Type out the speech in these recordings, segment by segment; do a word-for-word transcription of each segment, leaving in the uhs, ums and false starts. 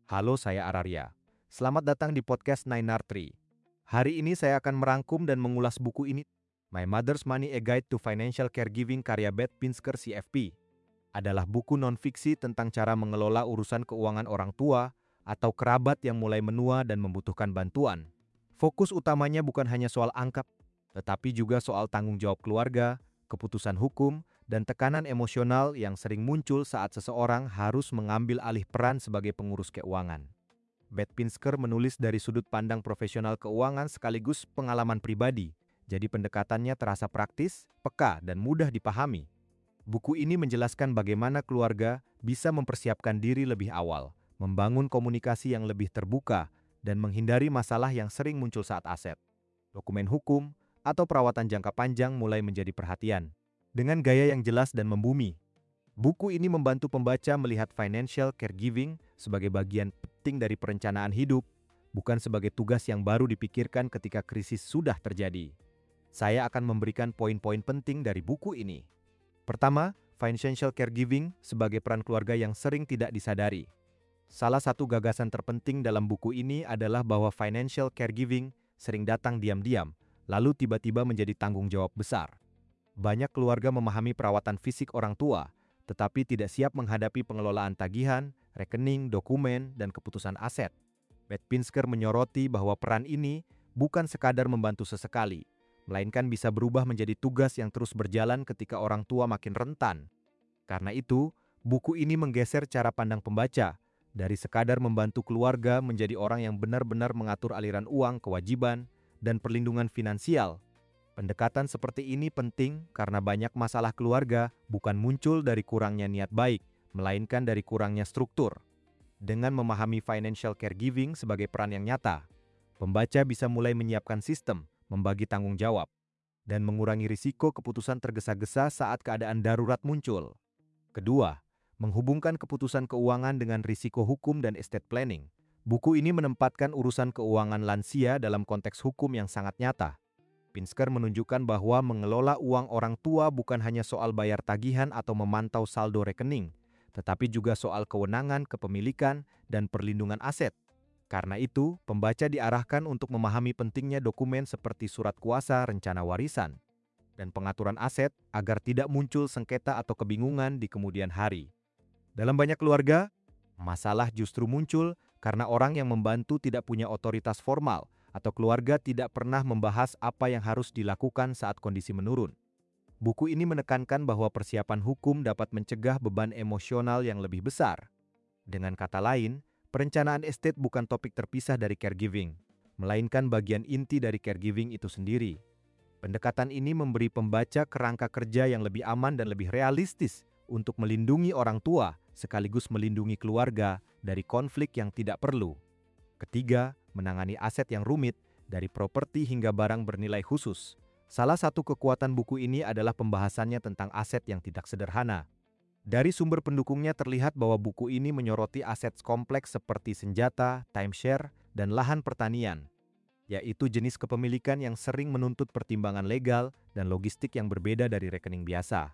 Halo, saya Araria. Selamat datang di podcast Nine R Tree. Hari ini saya akan merangkum dan mengulas buku ini, My Mother's Money: A Guide to Financial Caregiving karya Beth Pinsker C F P. Adalah buku non-fiksi tentang cara mengelola urusan keuangan orang tua atau kerabat yang mulai menua dan membutuhkan bantuan. Fokus utamanya bukan hanya soal angka, tetapi juga soal tanggung jawab keluarga, keputusan hukum, dan tekanan emosional yang sering muncul saat seseorang harus mengambil alih peran sebagai pengurus keuangan. Beth Pinsker menulis dari sudut pandang profesional keuangan sekaligus pengalaman pribadi, jadi pendekatannya terasa praktis, peka, dan mudah dipahami. Buku ini menjelaskan bagaimana keluarga bisa mempersiapkan diri lebih awal, membangun komunikasi yang lebih terbuka, dan menghindari masalah yang sering muncul saat aset, dokumen hukum, atau perawatan jangka panjang mulai menjadi perhatian. Dengan gaya yang jelas dan membumi, buku ini membantu pembaca melihat financial caregiving sebagai bagian penting dari perencanaan hidup, bukan sebagai tugas yang baru dipikirkan ketika krisis sudah terjadi. Saya akan memberikan poin-poin penting dari buku ini. Pertama, financial caregiving sebagai peran keluarga yang sering tidak disadari. Salah satu gagasan terpenting dalam buku ini adalah bahwa financial caregiving sering datang diam-diam, lalu tiba-tiba menjadi tanggung jawab besar. Banyak keluarga memahami perawatan fisik orang tua, tetapi tidak siap menghadapi pengelolaan tagihan, rekening, dokumen, dan keputusan aset. Beth Pinsker menyoroti bahwa peran ini bukan sekadar membantu sesekali, melainkan bisa berubah menjadi tugas yang terus berjalan ketika orang tua makin rentan. Karena itu, buku ini menggeser cara pandang pembaca, dari sekadar membantu keluarga menjadi orang yang benar-benar mengatur aliran uang, kewajiban, dan perlindungan finansial. Pendekatan seperti ini penting karena banyak masalah keluarga bukan muncul dari kurangnya niat baik, melainkan dari kurangnya struktur. Dengan memahami financial caregiving sebagai peran yang nyata, pembaca bisa mulai menyiapkan sistem, membagi tanggung jawab, dan mengurangi risiko keputusan tergesa-gesa saat keadaan darurat muncul. Kedua, menghubungkan keputusan keuangan dengan risiko hukum dan estate planning. Buku ini menempatkan urusan keuangan lansia dalam konteks hukum yang sangat nyata. Pinsker menunjukkan bahwa mengelola uang orang tua bukan hanya soal bayar tagihan atau memantau saldo rekening, tetapi juga soal kewenangan, kepemilikan, dan perlindungan aset. Karena itu, pembaca diarahkan untuk memahami pentingnya dokumen seperti surat kuasa, rencana warisan, dan pengaturan aset agar tidak muncul sengketa atau kebingungan di kemudian hari. Dalam banyak keluarga, masalah justru muncul karena orang yang membantu tidak punya otoritas formal, atau keluarga tidak pernah membahas apa yang harus dilakukan saat kondisi menurun. Buku ini menekankan bahwa persiapan hukum dapat mencegah beban emosional yang lebih besar. Dengan kata lain, perencanaan estate bukan topik terpisah dari caregiving, melainkan bagian inti dari caregiving itu sendiri. Pendekatan ini memberi pembaca kerangka kerja yang lebih aman dan lebih realistis untuk melindungi orang tua, sekaligus melindungi keluarga dari konflik yang tidak perlu. Ketiga, menangani aset yang rumit, dari properti hingga barang bernilai khusus. Salah satu kekuatan buku ini adalah pembahasannya tentang aset yang tidak sederhana. Dari sumber pendukungnya terlihat bahwa buku ini menyoroti aset kompleks seperti senjata, timeshare, dan lahan pertanian, yaitu jenis kepemilikan yang sering menuntut pertimbangan legal dan logistik yang berbeda dari rekening biasa.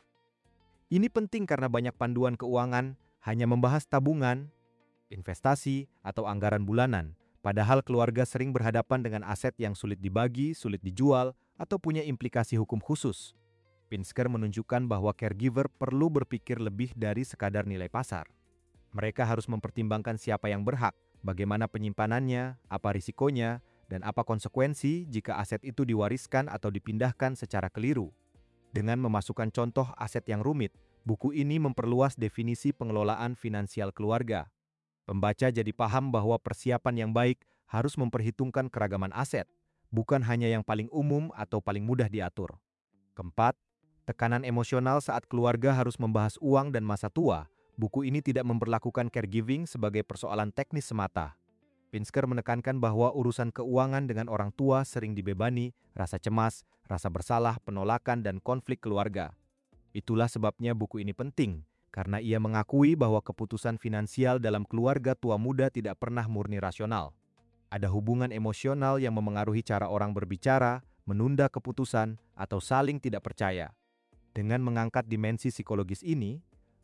Ini penting karena banyak panduan keuangan hanya membahas tabungan, investasi, atau anggaran bulanan, padahal keluarga sering berhadapan dengan aset yang sulit dibagi, sulit dijual, atau punya implikasi hukum khusus. Pinsker menunjukkan bahwa caregiver perlu berpikir lebih dari sekadar nilai pasar. Mereka harus mempertimbangkan siapa yang berhak, bagaimana penyimpanannya, apa risikonya, dan apa konsekuensi jika aset itu diwariskan atau dipindahkan secara keliru. Dengan memasukkan contoh aset yang rumit, buku ini memperluas definisi pengelolaan finansial keluarga. Pembaca jadi paham bahwa persiapan yang baik harus memperhitungkan keragaman aset, bukan hanya yang paling umum atau paling mudah diatur. Keempat, tekanan emosional saat keluarga harus membahas uang dan masa tua. Buku ini tidak memperlakukan caregiving sebagai persoalan teknis semata. Pinsker menekankan bahwa urusan keuangan dengan orang tua sering dibebani rasa cemas, rasa bersalah, penolakan, dan konflik keluarga. Itulah sebabnya buku ini penting, karena ia mengakui bahwa keputusan finansial dalam keluarga tua muda tidak pernah murni rasional. Ada hubungan emosional yang memengaruhi cara orang berbicara, menunda keputusan, atau saling tidak percaya. Dengan mengangkat dimensi psikologis ini,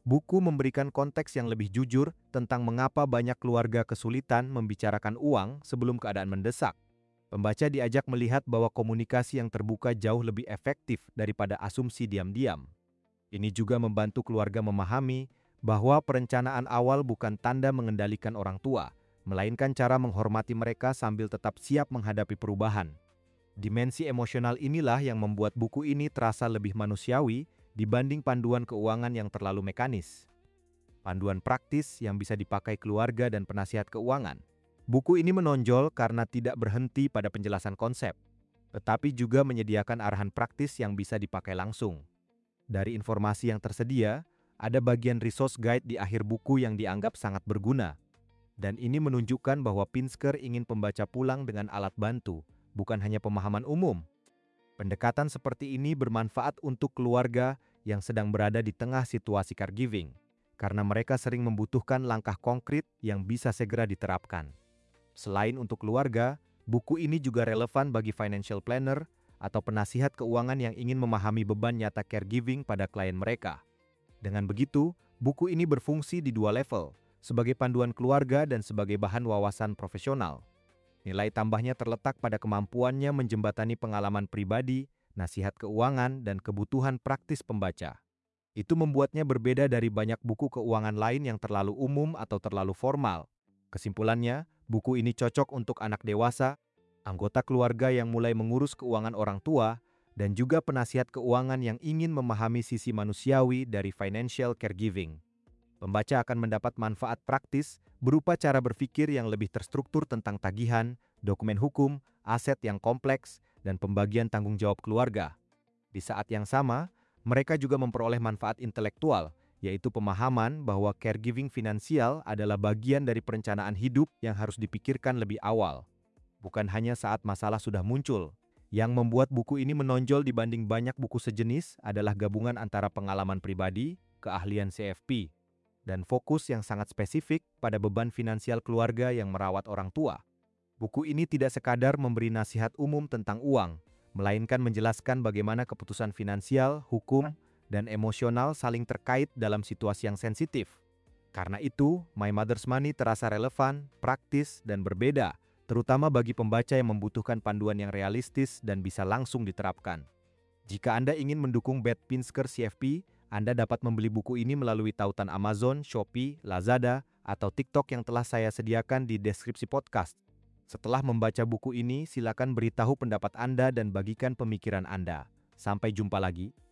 Buku memberikan konteks yang lebih jujur tentang mengapa banyak keluarga kesulitan membicarakan uang sebelum keadaan mendesak. Pembaca diajak melihat bahwa komunikasi yang terbuka jauh lebih efektif daripada asumsi diam-diam. Ini juga membantu keluarga memahami bahwa perencanaan awal bukan tanda mengendalikan orang tua, melainkan cara menghormati mereka sambil tetap siap menghadapi perubahan. Dimensi emosional inilah yang membuat buku ini terasa lebih manusiawi dibanding panduan keuangan yang terlalu mekanis. Panduan praktis yang bisa dipakai keluarga dan penasihat keuangan. Buku ini menonjol karena tidak berhenti pada penjelasan konsep, tetapi juga menyediakan arahan praktis yang bisa dipakai langsung. Dari informasi yang tersedia, ada bagian resource guide di akhir buku yang dianggap sangat berguna. Dan ini menunjukkan bahwa Pinsker ingin pembaca pulang dengan alat bantu, bukan hanya pemahaman umum. Pendekatan seperti ini bermanfaat untuk keluarga yang sedang berada di tengah situasi caregiving, karena mereka sering membutuhkan langkah konkret yang bisa segera diterapkan. Selain untuk keluarga, buku ini juga relevan bagi financial planner atau penasihat keuangan yang ingin memahami beban nyata caregiving pada klien mereka. Dengan begitu, buku ini berfungsi di dua level, sebagai panduan keluarga dan sebagai bahan wawasan profesional. Nilai tambahnya terletak pada kemampuannya menjembatani pengalaman pribadi, nasihat keuangan, dan kebutuhan praktis pembaca. Itu membuatnya berbeda dari banyak buku keuangan lain yang terlalu umum atau terlalu formal. Kesimpulannya, buku ini cocok untuk anak dewasa, anggota keluarga yang mulai mengurus keuangan orang tua, dan juga penasihat keuangan yang ingin memahami sisi manusiawi dari financial caregiving. Pembaca akan mendapat manfaat praktis berupa cara berpikir yang lebih terstruktur tentang tagihan, dokumen hukum, aset yang kompleks, dan pembagian tanggung jawab keluarga. Di saat yang sama, mereka juga memperoleh manfaat intelektual, yaitu pemahaman bahwa caregiving finansial adalah bagian dari perencanaan hidup yang harus dipikirkan lebih awal, bukan hanya saat masalah sudah muncul. Yang membuat buku ini menonjol dibanding banyak buku sejenis adalah gabungan antara pengalaman pribadi, keahlian C F P, dan fokus yang sangat spesifik pada beban finansial keluarga yang merawat orang tua. Buku ini tidak sekadar memberi nasihat umum tentang uang, melainkan menjelaskan bagaimana keputusan finansial, hukum, dan emosional saling terkait dalam situasi yang sensitif. Karena itu, My Mother's Money terasa relevan, praktis, dan berbeda, terutama bagi pembaca yang membutuhkan panduan yang realistis dan bisa langsung diterapkan. Jika Anda ingin mendukung Beth Pinsker C F P, Anda dapat membeli buku ini melalui tautan Amazon, Shopee, Lazada, atau TikTok yang telah saya sediakan di deskripsi podcast. Setelah membaca buku ini, silakan beritahu pendapat Anda dan bagikan pemikiran Anda. Sampai jumpa lagi.